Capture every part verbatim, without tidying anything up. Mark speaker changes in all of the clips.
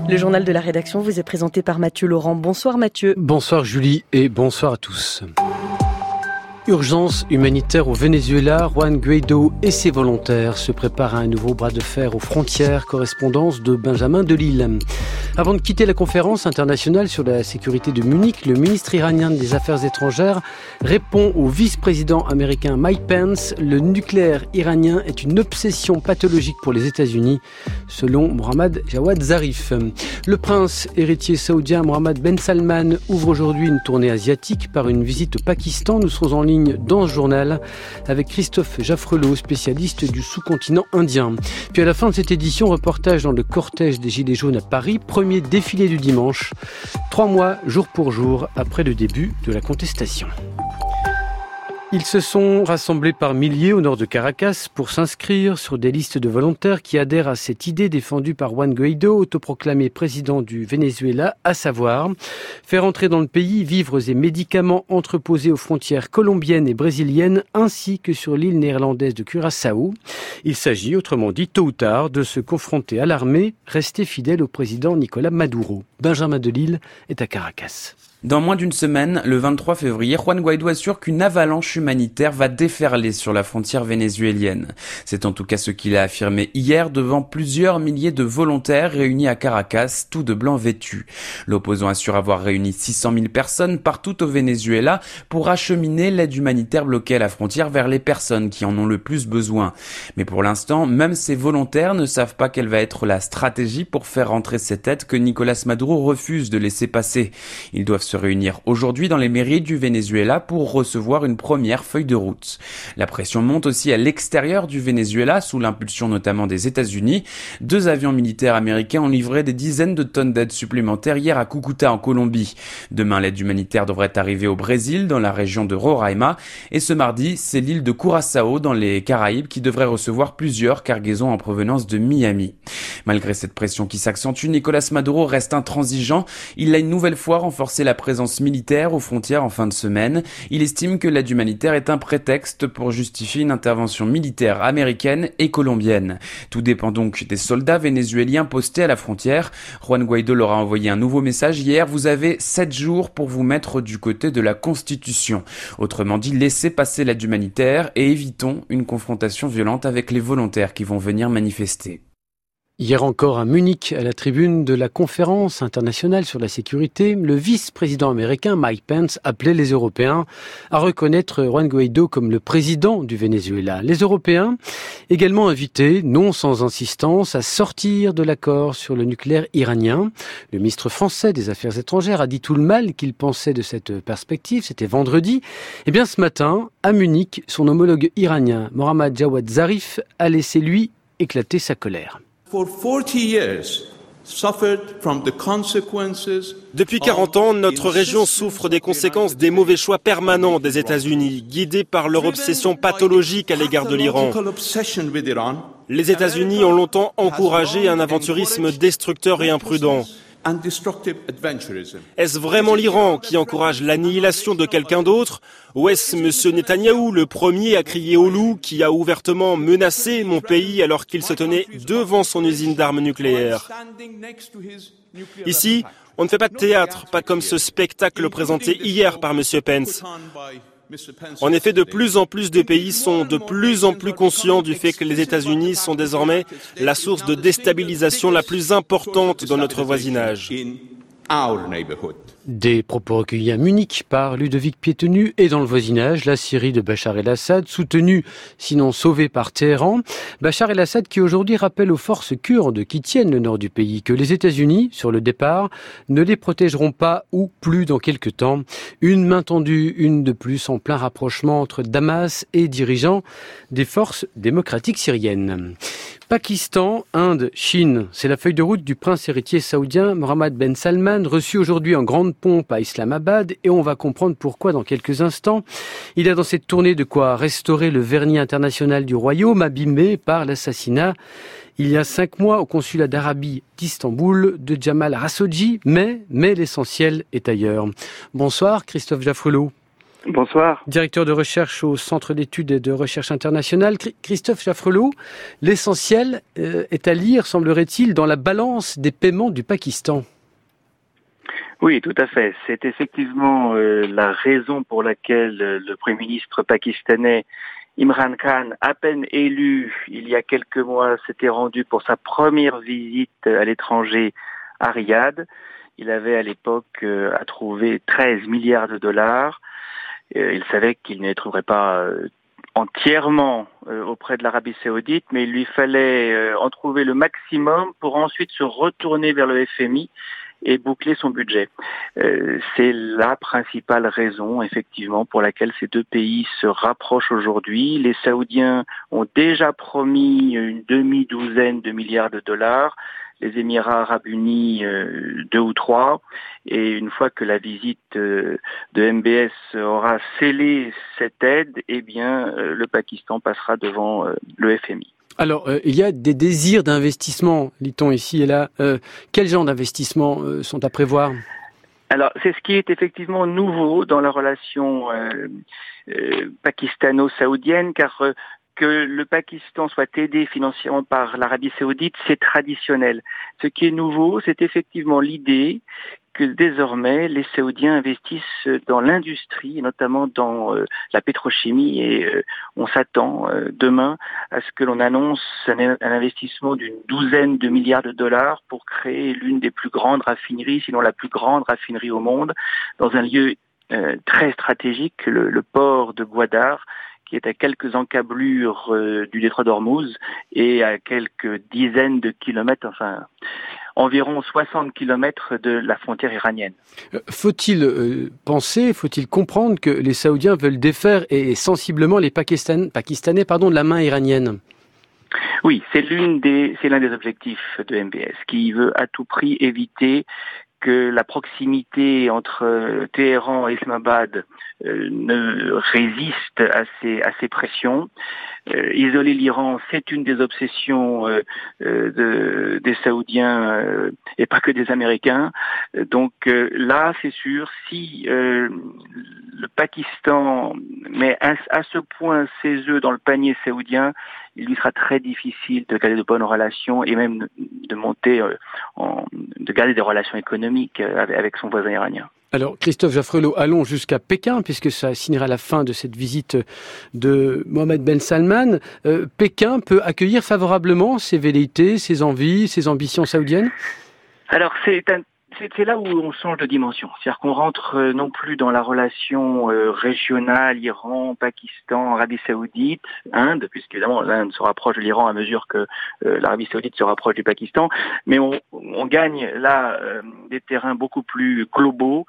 Speaker 1: Le journal de la rédaction vous est présenté par Mathieu Laurent. Bonsoir Mathieu.
Speaker 2: Bonsoir Julie et bonsoir à tous. Urgence humanitaire au Venezuela, Juan Guaidó et ses volontaires se préparent à un nouveau bras de fer aux frontières, correspondance de Benjamin Delille. Avant de quitter la conférence internationale sur la sécurité de Munich, le ministre iranien des Affaires étrangères répond au vice-président américain Mike Pence. Le nucléaire iranien est une obsession pathologique pour les États-Unis, selon Mohammad Jawad Zarif. Le prince héritier saoudien Mohammed Ben Salman ouvre aujourd'hui une tournée asiatique par une visite au Pakistan. Nous serons en ligne dans ce journal avec Christophe Jaffrelot, spécialiste du sous-continent indien. Puis à la fin de cette édition, reportage dans le cortège des Gilets jaunes à Paris, premier défilé du dimanche, trois mois jour pour jour après le début de la contestation. Ils se sont rassemblés par milliers au nord de Caracas pour s'inscrire sur des listes de volontaires qui adhèrent à cette idée défendue par Juan Guaidó, autoproclamé président du Venezuela, à savoir faire entrer dans le pays vivres et médicaments entreposés aux frontières colombiennes et brésiliennes ainsi que sur l'île néerlandaise de Curaçao. Il s'agit, autrement dit, tôt ou tard, de se confronter à l'armée, rester fidèle au président Nicolás Maduro. Benjamin Delille est à Caracas.
Speaker 3: Dans moins d'une semaine, le vingt-trois février, Juan Guaidó assure qu'une avalanche humanitaire va déferler sur la frontière vénézuélienne. C'est en tout cas ce qu'il a affirmé hier devant plusieurs milliers de volontaires réunis à Caracas, tout de blanc vêtus. L'opposant assure avoir réuni six cent mille personnes partout au Venezuela pour acheminer l'aide humanitaire bloquée à la frontière vers les personnes qui en ont le plus besoin. Mais pour l'instant, même ces volontaires ne savent pas quelle va être la stratégie pour faire rentrer cette aide que Nicolás Maduro refuse de laisser passer. Ils doivent se réunir aujourd'hui dans les mairies du Venezuela pour recevoir une première feuille de route. La pression monte aussi à l'extérieur du Venezuela, sous l'impulsion notamment des États-Unis. Deux avions militaires américains ont livré des dizaines de tonnes d'aide supplémentaires hier à Cúcuta en Colombie. Demain, l'aide humanitaire devrait arriver au Brésil, dans la région de Roraima. Et ce mardi, c'est l'île de Curaçao, dans les Caraïbes, qui devrait recevoir plusieurs cargaisons en provenance de Miami. Malgré cette pression qui s'accentue, Nicolás Maduro reste intransigeant. Il a une nouvelle fois renforcé la présence militaire aux frontières en fin de semaine. Il estime que l'aide humanitaire est un prétexte pour justifier une intervention militaire américaine et colombienne. Tout dépend donc des soldats vénézuéliens postés à la frontière. Juan Guaidó leur a envoyé un nouveau message hier. Vous avez sept jours pour vous mettre du côté de la Constitution. Autrement dit, laissez passer l'aide humanitaire et évitons une confrontation violente avec les volontaires qui vont venir manifester.
Speaker 2: Hier encore à Munich, à la tribune de la conférence internationale sur la sécurité, le vice-président américain Mike Pence appelait les Européens à reconnaître Juan Guaidó comme le président du Venezuela. Les Européens également invités, non sans insistance, à sortir de l'accord sur le nucléaire iranien. Le ministre français des Affaires étrangères a dit tout le mal qu'il pensait de cette perspective. C'était vendredi. Eh bien, ce matin, à Munich, son homologue iranien, Mohammad Jawad Zarif, a laissé, lui, éclater sa colère.
Speaker 4: Depuis quarante ans, notre région souffre des conséquences des mauvais choix permanents des États-Unis, guidés par leur obsession pathologique à l'égard de l'Iran. Les États-Unis ont longtemps encouragé un aventurisme destructeur et imprudent. Est-ce vraiment l'Iran qui encourage l'annihilation de quelqu'un d'autre? Ou est-ce M. Netanyahou, le premier à crier au loup, qui a ouvertement menacé mon pays alors qu'il se tenait devant son usine d'armes nucléaires? Ici, on ne fait pas de théâtre, pas comme ce spectacle présenté hier par M. Pence. En effet, de plus en plus de pays sont de plus en plus conscients du fait que les États-Unis sont désormais la source de déstabilisation la plus importante dans notre voisinage.
Speaker 2: Des propos recueillis à Munich par Ludovic Piétenu et dans le voisinage, la Syrie de Bachar el-Assad, soutenue, sinon sauvée par Téhéran. Bachar el-Assad qui aujourd'hui rappelle aux forces kurdes qui tiennent le nord du pays que les États-Unis, sur le départ, ne les protégeront pas ou plus dans quelques temps. Une main tendue, une de plus en plein rapprochement entre Damas et dirigeants des forces démocratiques syriennes. Pakistan, Inde, Chine, c'est la feuille de route du prince héritier saoudien Mohammed Ben Salman, reçu aujourd'hui en grande pompe à Islamabad, et on va comprendre pourquoi dans quelques instants. Il a dans cette tournée de quoi restaurer le vernis international du royaume, abîmé par l'assassinat il y a cinq mois au consulat d'Arabie d'Istanbul de Jamal Khashoggi, mais, mais l'essentiel est ailleurs. Bonsoir Christophe Jaffrelot.
Speaker 5: Bonsoir.
Speaker 2: Directeur de recherche au Centre d'études et de recherche internationale. Christophe Jaffrelot, l'essentiel est à lire, semblerait-il, dans la balance des paiements du Pakistan.
Speaker 5: Oui, tout à fait. C'est effectivement euh, la raison pour laquelle euh, le Premier ministre pakistanais Imran Khan, à peine élu il y a quelques mois, s'était rendu pour sa première visite à l'étranger à Riyad. Il avait à l'époque euh, à trouver treize milliards de dollars. Euh, il savait qu'il ne les trouverait pas euh, entièrement euh, auprès de l'Arabie Saoudite, mais il lui fallait euh, en trouver le maximum pour ensuite se retourner vers le F M I et boucler son budget. Euh, c'est la principale raison, effectivement, pour laquelle ces deux pays se rapprochent aujourd'hui. Les Saoudiens ont déjà promis une demi-douzaine de milliards de dollars, les Émirats arabes unis euh, deux ou trois, et une fois que la visite euh, de M B S aura scellé cette aide, eh bien, euh, le Pakistan passera devant euh, le F M I.
Speaker 2: Alors, euh, il y a des désirs d'investissement, lit-on ici et là. Euh, quel genre d'investissements euh, sont à prévoir ?
Speaker 5: Alors, c'est ce qui est effectivement nouveau dans la relation euh, euh, pakistano-saoudienne, car euh, que le Pakistan soit aidé financièrement par l'Arabie Saoudite, c'est traditionnel. Ce qui est nouveau, c'est effectivement l'idée que désormais les Saoudiens investissent dans l'industrie, et notamment dans euh, la pétrochimie, et euh, on s'attend euh, demain à ce que l'on annonce un, un investissement d'une douzaine de milliards de dollars pour créer l'une des plus grandes raffineries, sinon la plus grande raffinerie au monde, dans un lieu euh, très stratégique, le, le port de Gwadar, qui est à quelques encablures euh, du détroit d'Ormuz et à quelques dizaines de kilomètres, enfin environ soixante kilomètres de la frontière iranienne.
Speaker 2: Faut-il euh, penser, faut-il comprendre que les Saoudiens veulent défaire et, et sensiblement les Pakistan, Pakistanais pardon, de la main iranienne ?
Speaker 5: Oui, c'est l'une des, c'est l'un des objectifs de M B S, qui veut à tout prix éviter que la proximité entre Téhéran et Islamabad euh, ne résiste à ces, à ces pressions. Euh, isoler l'Iran, c'est une des obsessions euh, euh, de, des Saoudiens euh, et pas que des Américains. Donc euh, là, c'est sûr, si euh, le Pakistan met à, à ce point ses œufs dans le panier saoudien, il lui sera très difficile de garder de bonnes relations et même de monter, euh, en, de garder des relations économiques avec, avec son voisin iranien.
Speaker 2: Alors, Christophe Jaffrelot, allons jusqu'à Pékin, puisque ça signera la fin de cette visite de Mohammed Ben Salman. Euh, Pékin peut accueillir favorabement ses velléités, ses envies, ses ambitions saoudiennes ?
Speaker 5: Alors, c'est un C'est, c'est là où on change de dimension. C'est-à-dire qu'on rentre euh, non plus dans la relation euh, régionale, Iran, Pakistan, Arabie Saoudite, Inde, puisque évidemment l'Inde se rapproche de l'Iran à mesure que euh, l'Arabie Saoudite se rapproche du Pakistan, mais on, on gagne là euh, des terrains beaucoup plus globaux.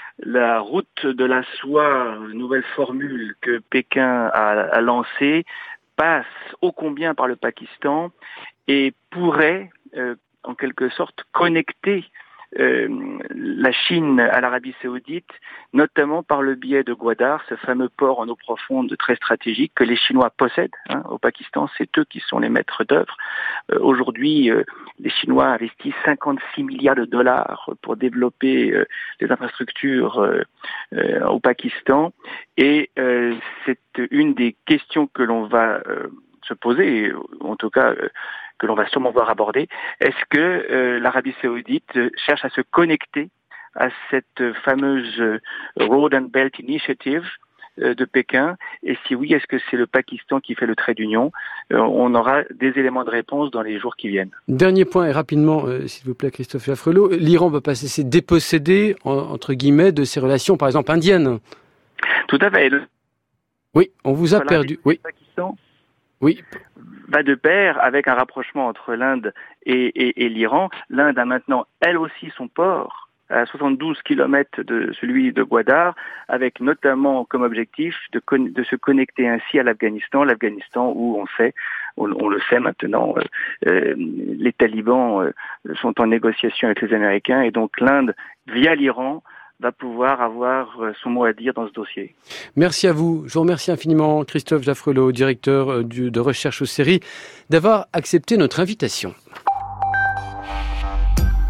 Speaker 5: La route de la soie, nouvelle formule que Pékin a, a lancée, passe ô combien par le Pakistan et pourrait euh, en quelque sorte connecter Euh, la Chine à l'Arabie Saoudite, notamment par le biais de Gwadar, ce fameux port en eau profonde très stratégique que les Chinois possèdent. Hein, au Pakistan, c'est eux qui sont les maîtres d'œuvre. Euh, aujourd'hui, euh, les Chinois investissent cinquante-six milliards de dollars pour développer euh, les infrastructures euh, euh, au Pakistan. Et euh, c'est une des questions que l'on va euh, se poser, en tout cas euh, que l'on va sûrement voir aborder. Est-ce que euh, l'Arabie Saoudite cherche à se connecter à cette fameuse Road and Belt Initiative euh, de Pékin? Et si oui, est-ce que c'est le Pakistan qui fait le trait d'union? euh, On aura des éléments de réponse dans les jours qui viennent.
Speaker 2: Dernier point, et rapidement, euh, s'il vous plaît, Christophe Jaffrelot, l'Iran va pas cesser de déposséder, en, entre guillemets, de ses relations, par exemple, indiennes.
Speaker 5: Tout à fait. Le...
Speaker 2: Oui, on vous a perdu. Oui.
Speaker 5: Pakistan
Speaker 2: Oui.
Speaker 5: va de pair avec un rapprochement entre l'Inde et, et, et l'Iran. L'Inde a maintenant, elle aussi, son port à soixante-douze kilomètres de celui de Gwadar, avec notamment comme objectif de, con- de se connecter ainsi à l'Afghanistan, l'Afghanistan où on sait, on, on le sait maintenant, euh, euh, les talibans euh, sont en négociation avec les Américains, et donc l'Inde, via l'Iran, va pouvoir avoir son mot à dire dans ce dossier.
Speaker 2: Merci à vous. Je vous remercie infiniment, Christophe Jaffrelot, directeur de recherche aux séries, d'avoir accepté notre invitation.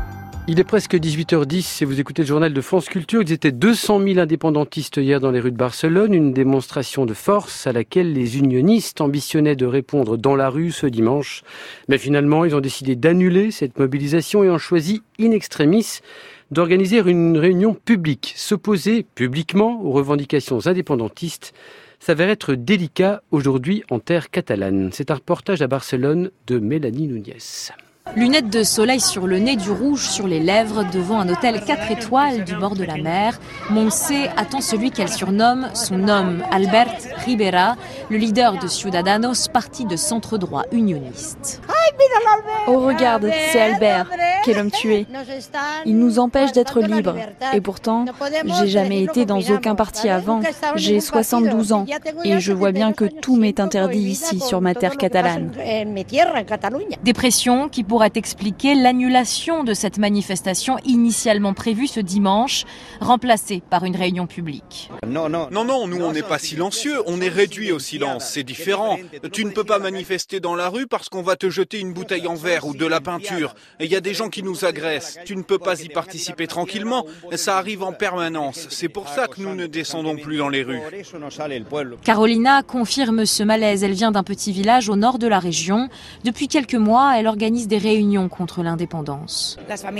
Speaker 2: Il est presque dix-huit heures dix et vous écoutez le journal de France Culture. Ils étaient deux cent mille indépendantistes hier dans les rues de Barcelone, une démonstration de force à laquelle les unionistes ambitionnaient de répondre dans la rue ce dimanche. Mais finalement, ils ont décidé d'annuler cette mobilisation et ont choisi in extremis d'organiser une réunion publique. S'opposer publiquement aux revendications indépendantistes s'avère être délicat aujourd'hui en terre catalane. C'est un reportage à Barcelone de Mélanie Núñez.
Speaker 6: Lunettes de soleil sur le nez, du rouge sur les lèvres, devant un hôtel quatre étoiles du bord de la mer, Montse attend celui qu'elle surnomme son homme, Albert Rivera, le leader de Ciudadanos, parti de centre-droit unioniste.
Speaker 7: Oh regarde, c'est Albert, quel homme tué. Il nous empêche d'être libres. Et pourtant, j'ai jamais été dans aucun parti avant. J'ai soixante-douze ans et je vois bien que tout m'est interdit ici sur ma terre catalane.
Speaker 6: Des pressions qui pourraient expliquer l'annulation de cette manifestation initialement prévue ce dimanche, remplacée par une réunion publique.
Speaker 8: Non, non, nous on n'est pas silencieux, on est réduit au silence, c'est différent. Tu ne peux pas manifester dans la rue parce qu'on va te jeter une bouteille en verre ou de la peinture. Et il y a des gens qui nous agressent. Tu ne peux pas y participer tranquillement. Ça arrive en permanence. C'est pour ça que nous ne descendons plus dans les rues.
Speaker 6: Carolina confirme ce malaise. Elle vient d'un petit village au nord de la région. Depuis quelques mois, elle organise des réunions contre l'indépendance.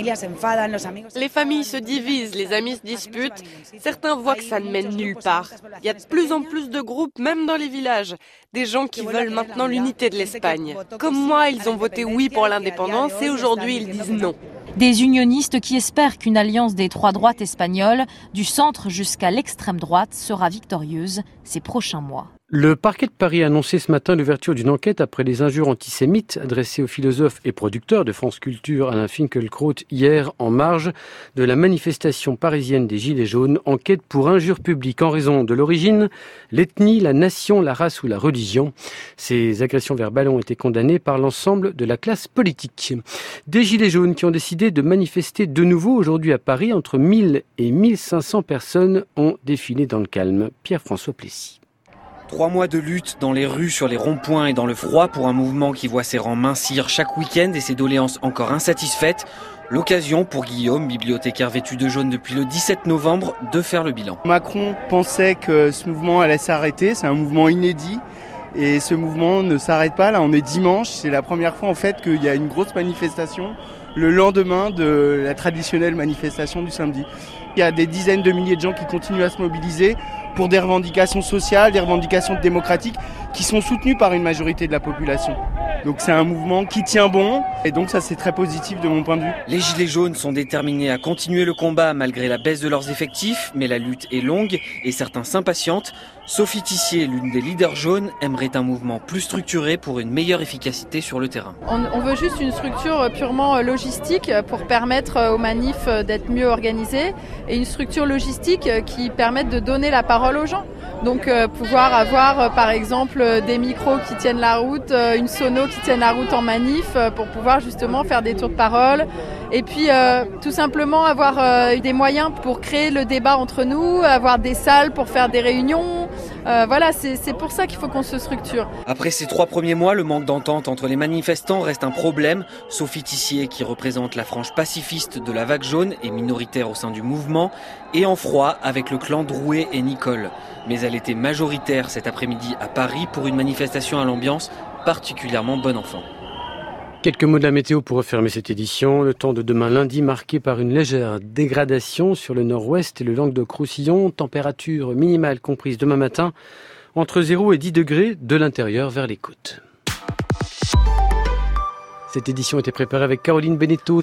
Speaker 9: Les familles se divisent, les amis se disputent. Certains voient que ça ne mène nulle part. Il y a de plus en plus de groupes, même dans les villages. Des gens qui veulent maintenant l'unité de l'Espagne. Comme moi, ils ont voté oui pour l'indépendance et aujourd'hui ils disent non.
Speaker 6: Des unionistes qui espèrent qu'une alliance des trois droites espagnoles, du centre jusqu'à l'extrême droite, sera victorieuse ces prochains mois.
Speaker 2: Le parquet de Paris a annoncé ce matin l'ouverture d'une enquête après les injures antisémites adressées au philosophe et producteur de France Culture Alain Finkielkraut hier en marge de la manifestation parisienne des Gilets jaunes. Enquête pour injures publiques en raison de l'origine, l'ethnie, la nation, la race ou la religion. Ces agressions verbales ont été condamnées par l'ensemble de la classe politique. Des Gilets jaunes qui ont décidé de manifester de nouveau aujourd'hui à Paris. Entre mille et mille cinq cents personnes ont défilé dans le calme. Pierre-François Plessis.
Speaker 10: Trois mois de lutte dans les rues, sur les ronds-points et dans le froid pour un mouvement qui voit ses rangs mincir chaque week-end et ses doléances encore insatisfaites. L'occasion pour Guillaume, bibliothécaire vêtu de jaune depuis le dix-sept novembre, de faire le bilan.
Speaker 11: Macron pensait que ce mouvement allait s'arrêter, c'est un mouvement inédit. Et ce mouvement ne s'arrête pas, là on est dimanche, c'est la première fois en fait qu'il y a une grosse manifestation le lendemain de la traditionnelle manifestation du samedi. Il y a des dizaines de milliers de gens qui continuent à se mobiliser pour des revendications sociales, des revendications démocratiques qui sont soutenues par une majorité de la population. Donc c'est un mouvement qui tient bon et donc ça c'est très positif de mon point de vue.
Speaker 10: Les Gilets jaunes sont déterminés à continuer le combat malgré la baisse de leurs effectifs, mais la lutte est longue et certains s'impatientent. Sophie Tissier, l'une des leaders jaunes, aimerait un mouvement plus structuré pour une meilleure efficacité sur le terrain.
Speaker 12: On, on veut juste une structure purement logistique pour permettre aux manifs d'être mieux organisés et une structure logistique qui permette de donner la parole aux gens. Donc euh, pouvoir avoir euh, par exemple des micros qui tiennent la route, euh, une sono qui tienne la route en manif euh, pour pouvoir justement faire des tours de parole et puis euh, tout simplement avoir euh, des moyens pour créer le débat entre nous, avoir des salles pour faire des réunions. Euh, voilà, c'est, c'est pour ça qu'il faut qu'on se structure.
Speaker 10: Après ces trois premiers mois, le manque d'entente entre les manifestants reste un problème. Sophie Tissier, qui représente la frange pacifiste de la vague jaune, est minoritaire au sein du mouvement et en froid avec le clan Drouet et Nicole. Mais elle était majoritaire cet après-midi à Paris pour une manifestation à l'ambiance particulièrement bon enfant.
Speaker 2: Quelques mots de la météo pour refermer cette édition. Le temps de demain lundi marqué par une légère dégradation sur le nord-ouest et le Languedoc-Roussillon. Température minimale comprise demain matin entre zéro et dix degrés de l'intérieur vers les côtes. Cette édition était préparée avec Caroline Beneteau.